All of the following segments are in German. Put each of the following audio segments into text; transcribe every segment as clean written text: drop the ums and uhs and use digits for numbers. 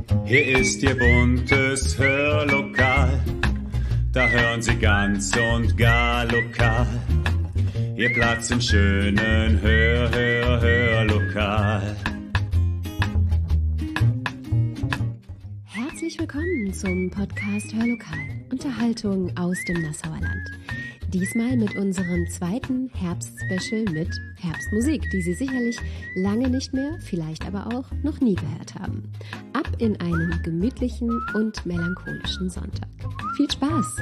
Hier ist Ihr buntes Hörlokal, da hören Sie ganz und gar lokal. Ihr Platz im schönen Hörlokal. Herzlich willkommen zum Podcast Hörlokal, Unterhaltung aus dem Nassauer Land. Diesmal mit unserem zweiten Herbstspecial mit Herbstmusik, die Sie sicherlich lange nicht mehr, vielleicht aber auch noch nie gehört haben. Ab in einen gemütlichen und melancholischen Sonntag. Viel Spaß!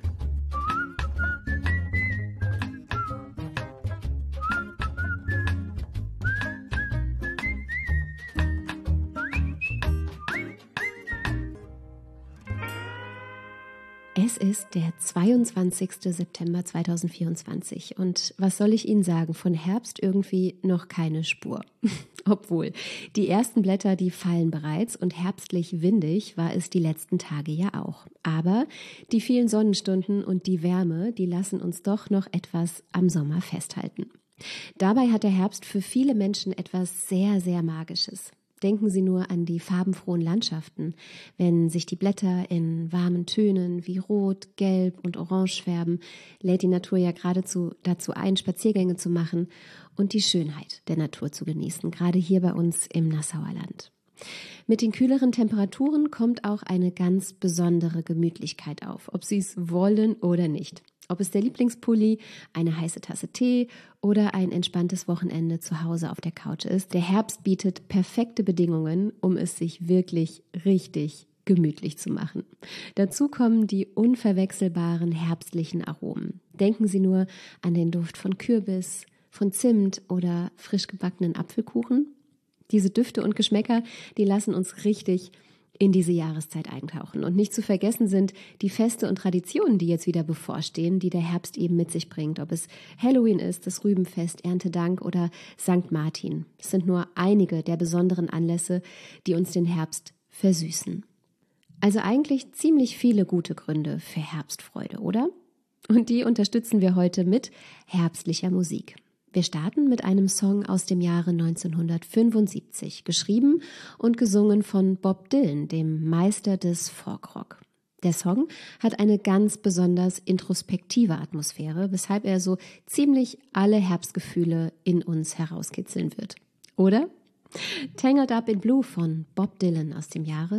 Es ist der 22. September 2024 und was soll ich Ihnen sagen, von Herbst irgendwie noch keine Spur. Obwohl, die ersten Blätter, die fallen bereits und herbstlich windig war es die letzten Tage ja auch. Aber die vielen Sonnenstunden und die Wärme, die lassen uns doch noch etwas am Sommer festhalten. Dabei hat der Herbst für viele Menschen etwas sehr, sehr Magisches. Denken Sie nur an die farbenfrohen Landschaften, wenn sich die Blätter in warmen Tönen wie Rot, Gelb und Orange färben, lädt die Natur ja geradezu dazu ein, Spaziergänge zu machen und die Schönheit der Natur zu genießen, gerade hier bei uns im Nassauer Land. Mit den kühleren Temperaturen kommt auch eine ganz besondere Gemütlichkeit auf, ob Sie es wollen oder nicht. Ob es der Lieblingspulli, eine heiße Tasse Tee oder ein entspanntes Wochenende zu Hause auf der Couch ist, der Herbst bietet perfekte Bedingungen, um es sich wirklich richtig gemütlich zu machen. Dazu kommen die unverwechselbaren herbstlichen Aromen. Denken Sie nur an den Duft von Kürbis, von Zimt oder frisch gebackenen Apfelkuchen. Diese Düfte und Geschmäcker, die lassen uns richtig in diese Jahreszeit eintauchen. Und nicht zu vergessen sind die Feste und Traditionen, die jetzt wieder bevorstehen, die der Herbst eben mit sich bringt. Ob es Halloween ist, das Rübenfest, Erntedank oder St. Martin. Es sind nur einige der besonderen Anlässe, die uns den Herbst versüßen. Also eigentlich ziemlich viele gute Gründe für Herbstfreude, oder? Und die unterstützen wir heute mit herbstlicher Musik. Wir starten mit einem Song aus dem Jahre 1975, geschrieben und gesungen von Bob Dylan, dem Meister des Folkrock. Der Song hat eine ganz besonders introspektive Atmosphäre, weshalb er so ziemlich alle Herbstgefühle in uns herauskitzeln wird. Oder? Tangled Up in Blue von Bob Dylan aus dem Jahre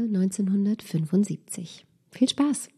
1975. Viel Spaß!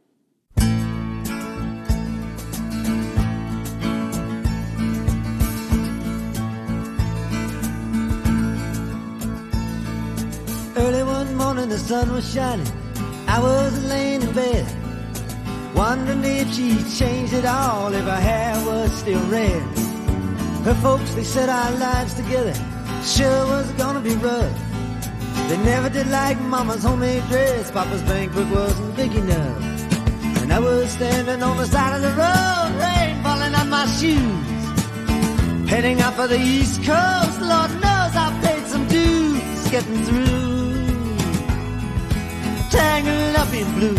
Early one morning the sun was shining, I was laying in bed, wondering if she'd changed it all, if her hair was still red. Her folks, they said our lives together sure was gonna be rough. They never did like Mama's homemade dress, Papa's bank book wasn't big enough. And I was standing on the side of the road, rain falling on my shoes, heading out for the East Coast. Lord knows I paid some dues getting through. Tangled up in blue.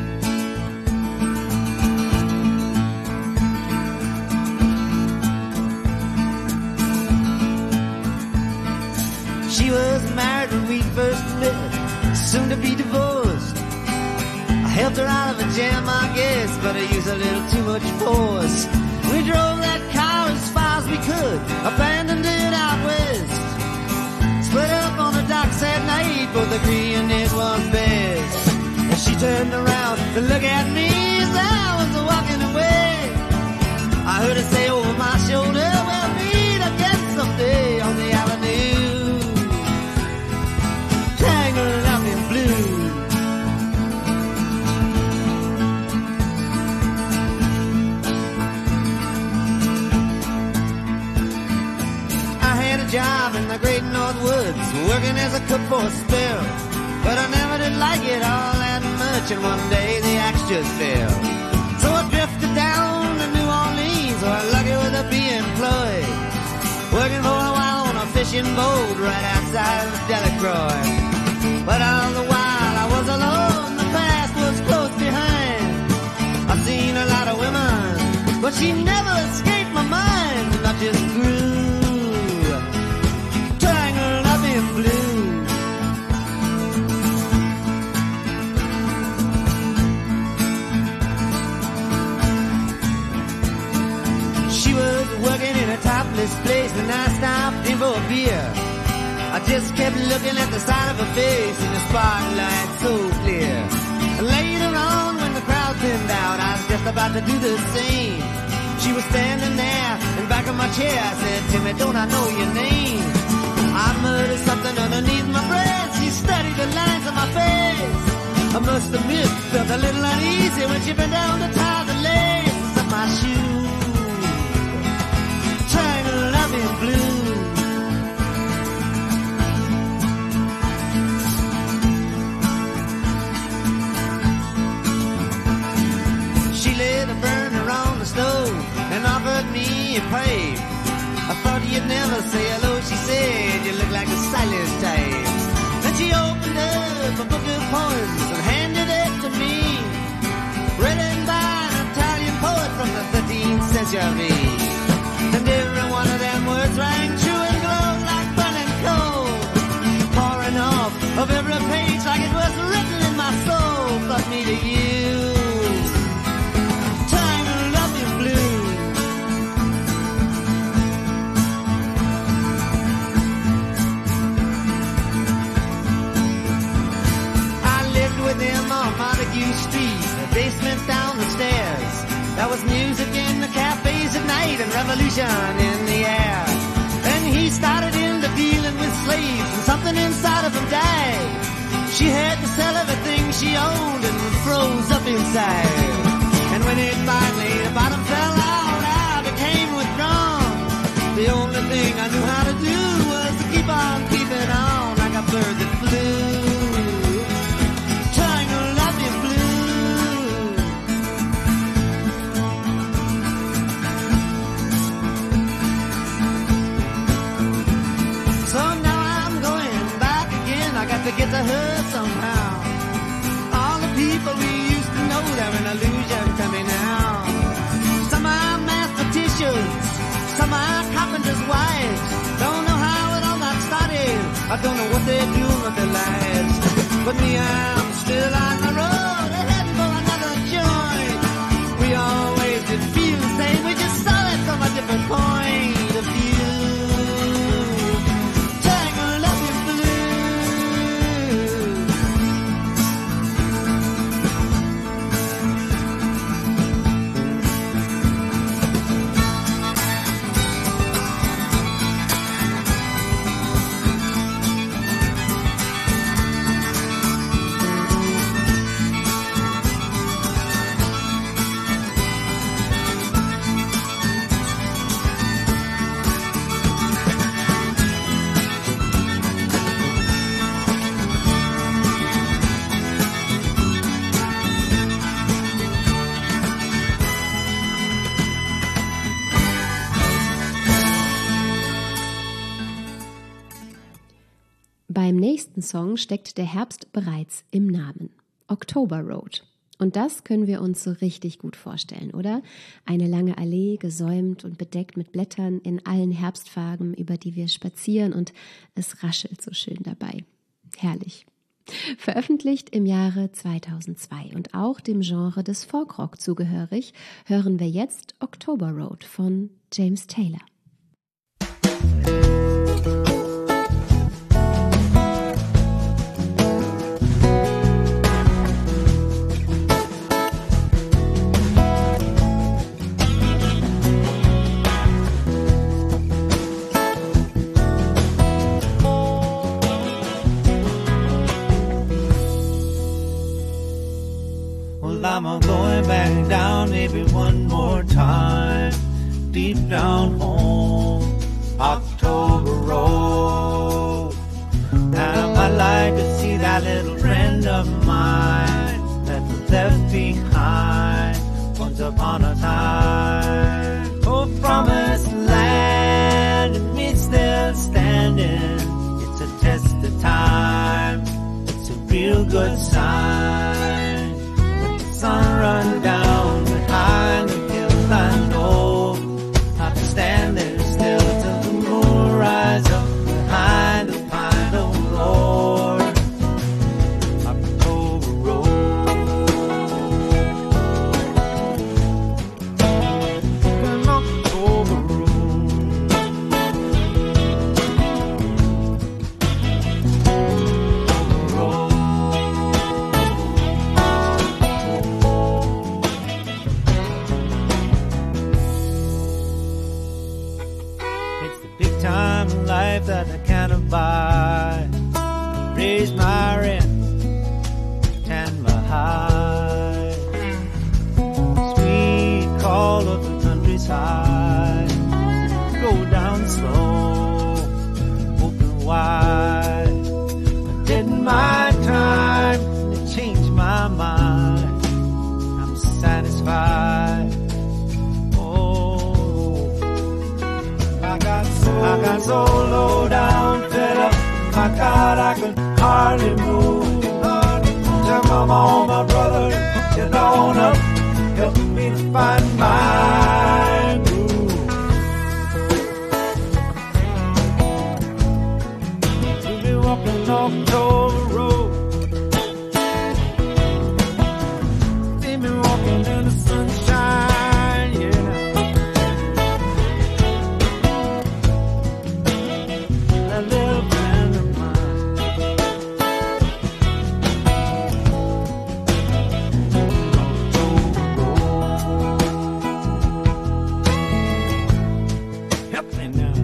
She was married when we first met, soon to be divorced. I helped her out of a jam, I guess, but I used a little too much force. We drove that car as far as we could, abandoned it out west. Split up on the docks at night, both agreeing it was best. And she turned around to look at me as I was walking away. I heard her say over my shoulder, we'll meet again someday on the avenue. Tangled up in blue. Job in the great North Woods, working as a cook for a spell. But I never did like it all that much, and one day the axe just fell. So I drifted down to New Orleans, where lucky with a be employed, working for a while on a fishing boat right outside of Delacroix. But all the while I was alone, the past was close behind. I've seen a lot of women, but she never escaped my mind, and I just grew tangled up in blue. just kept looking at the side of her face in the spotlight so clear. And later on, when the crowd thinned out, I was just about to do the same. She was standing there in back of my chair. I said, Timmy, don't I know your name? I muttered something underneath my breath. She studied the lines on my face. I must admit, felt a little uneasy when she bent down to tie the laces of my shoes, trying to love in blue. She lit a burner on the stove and offered me a pipe. I thought you'd never say hello, she said, you look like a silent type. Then she opened up a book of poems and handed it to me, written by an Italian poet from the 13th century. And every one of them words rang true and glowed like burning coal, pouring off of every page like it was written in my soul. But me to you, trying to love you blue. With him on Montague Street, the basement down the stairs. There was music in the cafes at night and revolution in the air. Then he started into dealing with slaves and something inside of him died. She had to sell everything she owned and froze up inside. And when it finally, the bottom fell out, I became withdrawn. The only thing I knew how to do was to keep on keeping on like a bird that flew. To get to her somehow. All the people we used to know, they're an illusion to me now. Some are mathematicians, some are carpenters' wives. Don't know how it all got started, I don't know what they're doing with their lives. But me, I'm still on the road, heading for another joint. We always did feel the same, we just saw it from a different point of view. Beim nächsten Song steckt der Herbst bereits im Namen. October Road. Und das können wir uns so richtig gut vorstellen, oder? Eine lange Allee, gesäumt und bedeckt mit Blättern in allen Herbstfarben, über die wir spazieren, und es raschelt so schön dabei. Herrlich. Veröffentlicht im Jahre 2002 und auch dem Genre des Folkrock zugehörig, hören wir jetzt October Road von James Taylor. I'm going back down maybe one more time, deep down home, October Road. And I'd like to see that little friend of mine that was left behind once upon a time. Oh, promised land, and me still standing. It's a test of time, it's a real good sign. Sun run down behind the hills, I know I'll stand there still till the moon rise up behind the pine, oh Lord. October Road, an October Road. but I could hardly move. So come on, my brother, get on up, help me to find my groove. We'll be walking October Road. See me walking in the sunshine, yeah. That little friend of mine. Help me now.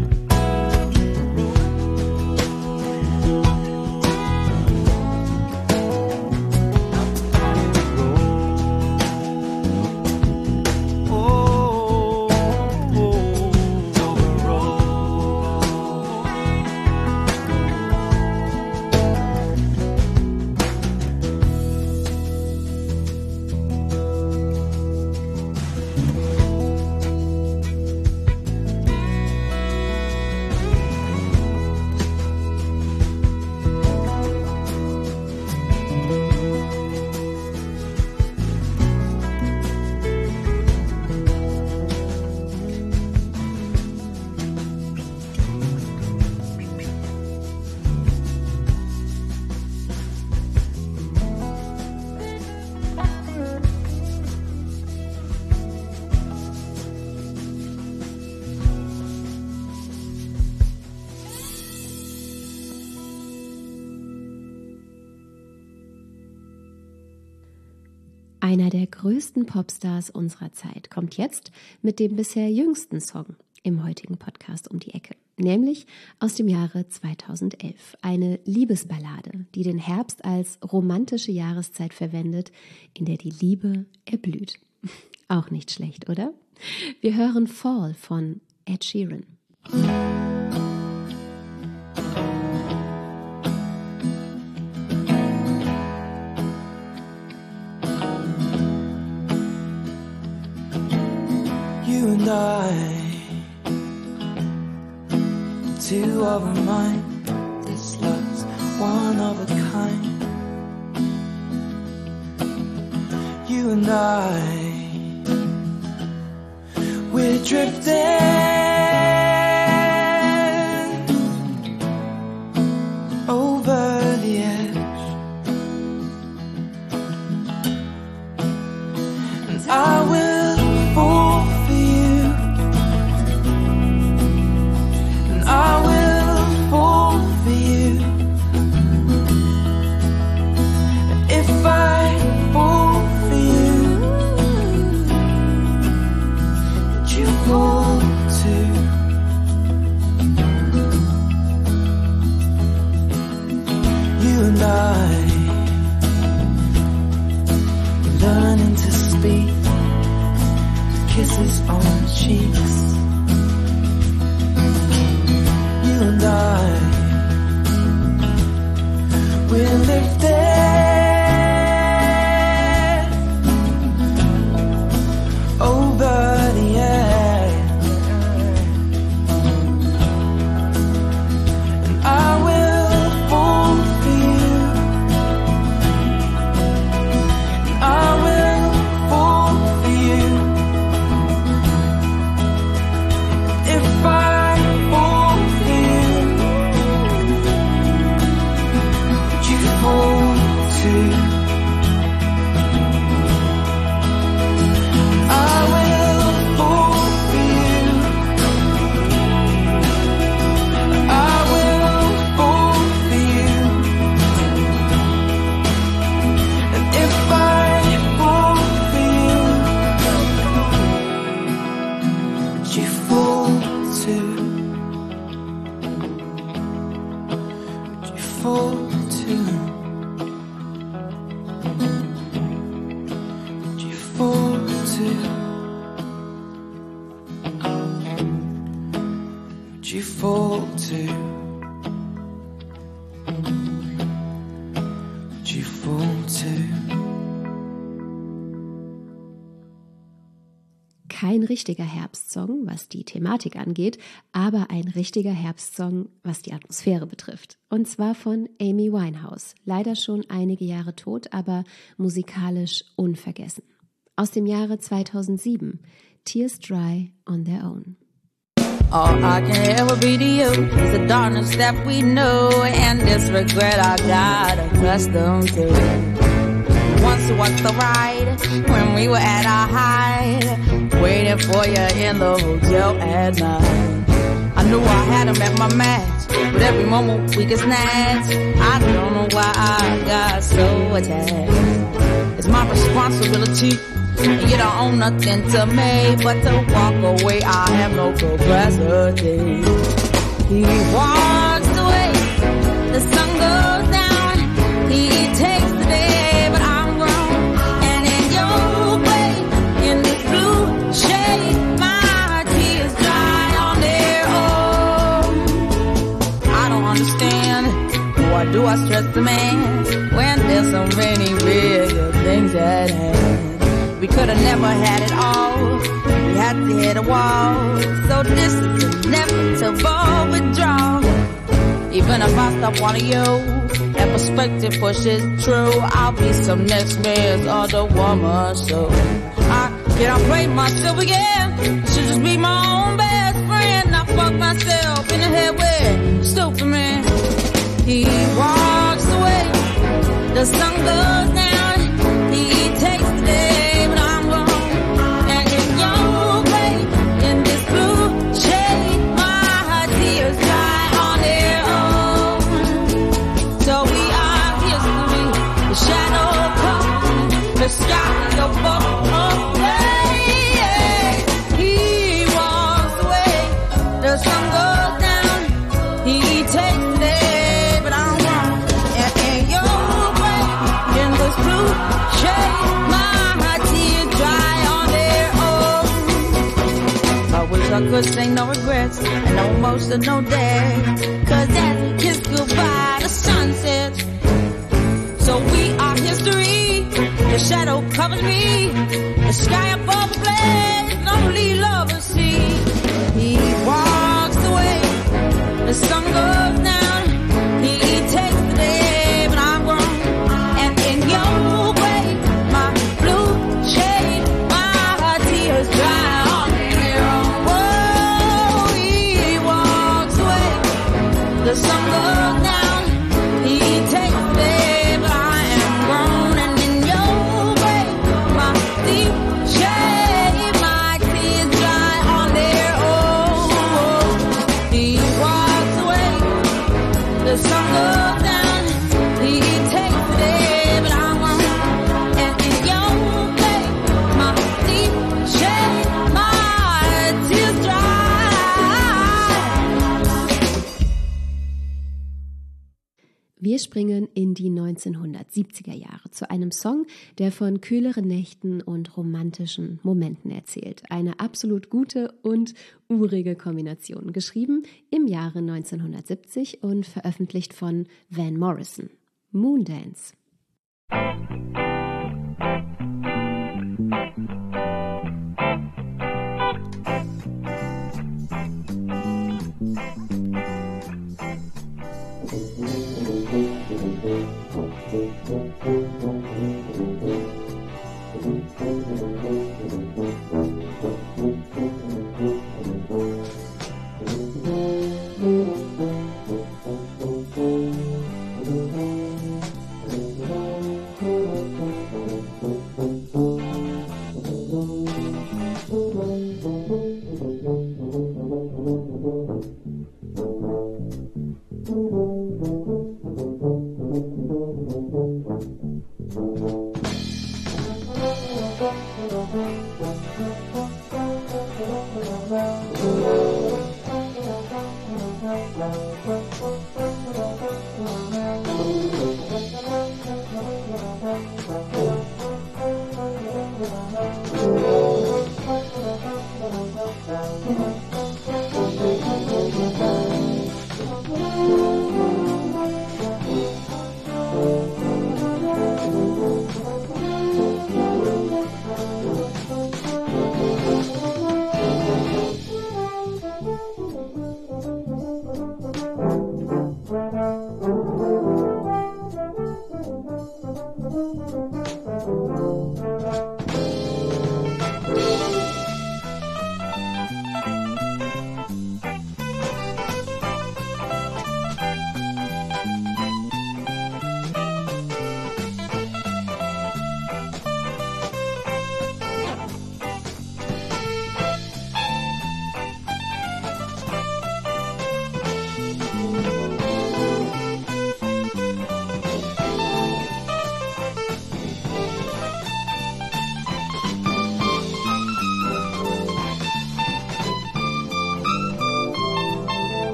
Einer der größten Popstars unserer Zeit kommt jetzt mit dem bisher jüngsten Song im heutigen Podcast um die Ecke, nämlich aus dem Jahre 2011. Eine Liebesballade, die den Herbst als romantische Jahreszeit verwendet, in der die Liebe erblüht. Auch nicht schlecht, oder? Wir hören Fall von Ed Sheeran. You and I, two of a mind. This love's one of a kind. You and I, we're drifting over the edge, and I will fall for you, and I will fall for you, and if I fall for you, would you fall too? You and I, we're learning to speak, kisses on the cheeks. You and I, we're lifted over the edge, and I will fall for you, and I will fall for you. If I fall for you, would you fall too? I will fall for you, I will fall for you, and if I fall for you, would you fall too? Would you fall too? Would you fall too? Would you fall too? Would you fall too? kein richtiger Herbstsong, was die Thematik angeht, aber ein richtiger Herbstsong, was die Atmosphäre betrifft. Und zwar von Amy Winehouse, leider schon einige Jahre tot, aber musikalisch unvergessen. Aus dem Jahre 2007, Tears Dry on Their Own. All I can ever be to you is the darkness that we know and this regret I got accustomed to. Once was the ride when we were at our height, waiting for you in the hotel at night. I knew I had him at my match, but every moment we get snatched. I don't know why I got so attached. It's my responsibility. You don't own nothing to me, but to walk away, I have no capacity. He walks away, the sun goes down, he takes the day, but I'm grown. And in your way, in this blue shade, my tears dry on their own. I don't understand, why do I stress the man, when there's so many bigger things at hand. We could have never had it all. We had to hit a wall. So this is inevitable withdrawal. Even if I stop wanting you, and perspective pushes true, I'll be some next man's other woman. So I can't play myself again. I should just be my own best friend. I fuck myself in the head with stupid man. He walks away. The sun goes down. He takes the day. The sky above he walks away, the sun goes down, he takes the day, but I'm wrong, and in your way, in this blue shade, my tears dry on their own. I wish I could say no regrets, and no emotional day, cause as we kiss goodbye, the sun sets, so we are history. The shadow covers me, the sky above the blaze, only lovers see. He walks away, the sun goes down, he takes the day, but I'm grown. And in your way, my blue shade, my tears dry on their own. Whoa, he walks away, the sun goes down, he takes the day, but I am grown. And the sun goes down, he takes the day, but I'm on. And in your way, my deep shade, my tears dry. Wir springen in die 1970er Jahre zu einem Song, der von kühleren Nächten und romantischen Momenten erzählt. Eine absolut gute und urige Kombination. Geschrieben im Jahre 1970 und veröffentlicht von Van Morrison. Moondance.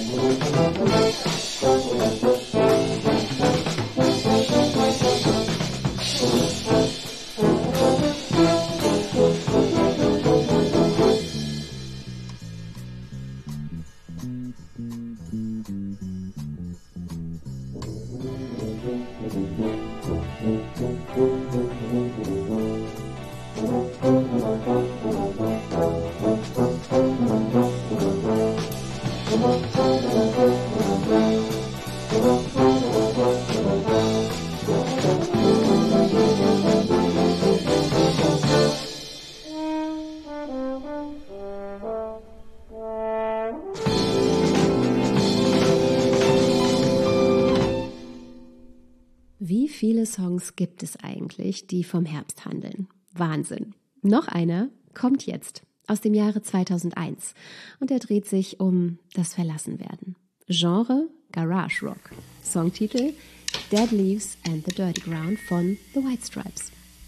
Wie viele Songs gibt es eigentlich, die vom Herbst handeln? Wahnsinn. Noch einer kommt jetzt aus dem Jahre 2001 und er dreht sich um das Verlassenwerden. Genre Garage Rock. Songtitel Dead Leaves and the Dirty Ground von The White Stripes.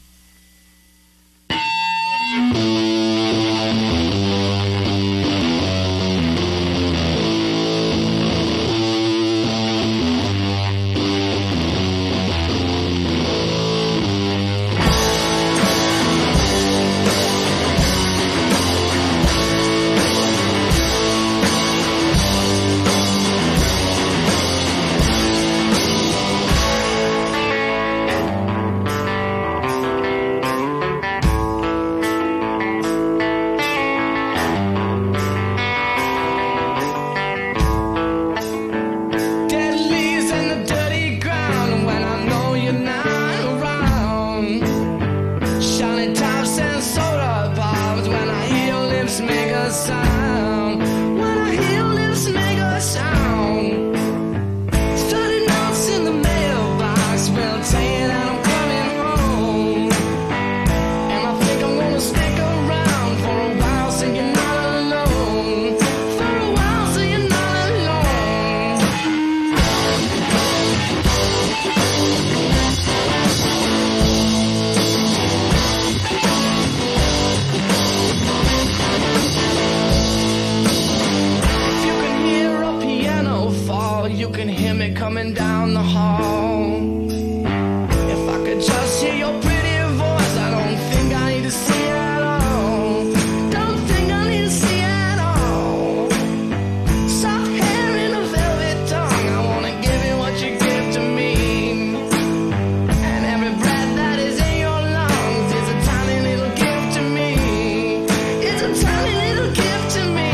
Coming down the hall. If I could just hear your pretty voice, I don't think I need to see it at all. Don't think I need to see it at all. Soft hair and a velvet tongue, I wanna give you what you give to me. And every breath that is in your lungs is a tiny little gift to me. It's a tiny little gift to me.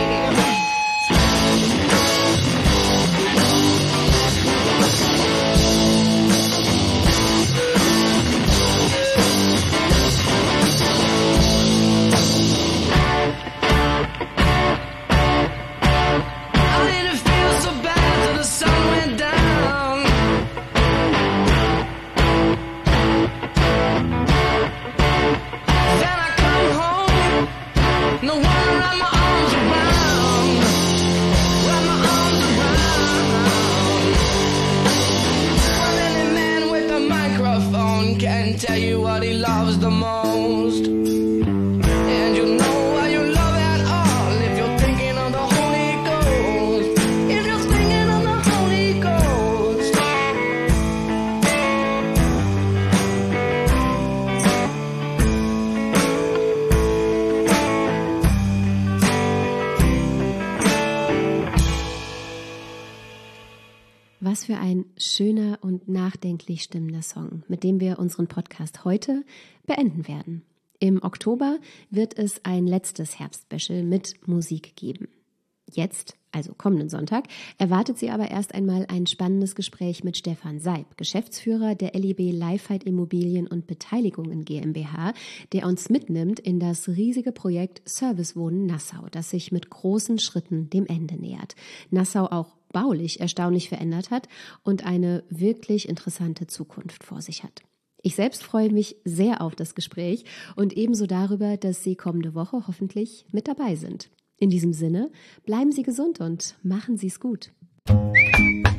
Can tell you what he loves the most, and you know why you love at all if you're thinking of the Holy Ghost. If you're thinking of the Holy Ghost. Was für ein schöner und nachdenklich stimmender Song, mit dem wir unseren Podcast heute beenden werden. Im Oktober wird es ein letztes Herbstspecial mit Musik geben. Jetzt, also kommenden Sonntag, erwartet Sie aber erst einmal ein spannendes Gespräch mit Stefan Seib, Geschäftsführer der LIB Lifehide Immobilien und Beteiligungen GmbH, der uns mitnimmt in das riesige Projekt Servicewohnen Nassau, das sich mit großen Schritten dem Ende nähert. Nassau auch baulich erstaunlich verändert hat und eine wirklich interessante Zukunft vor sich hat. Ich selbst freue mich sehr auf das Gespräch und ebenso darüber, dass Sie kommende Woche hoffentlich mit dabei sind. In diesem Sinne, bleiben Sie gesund und machen Sie es gut.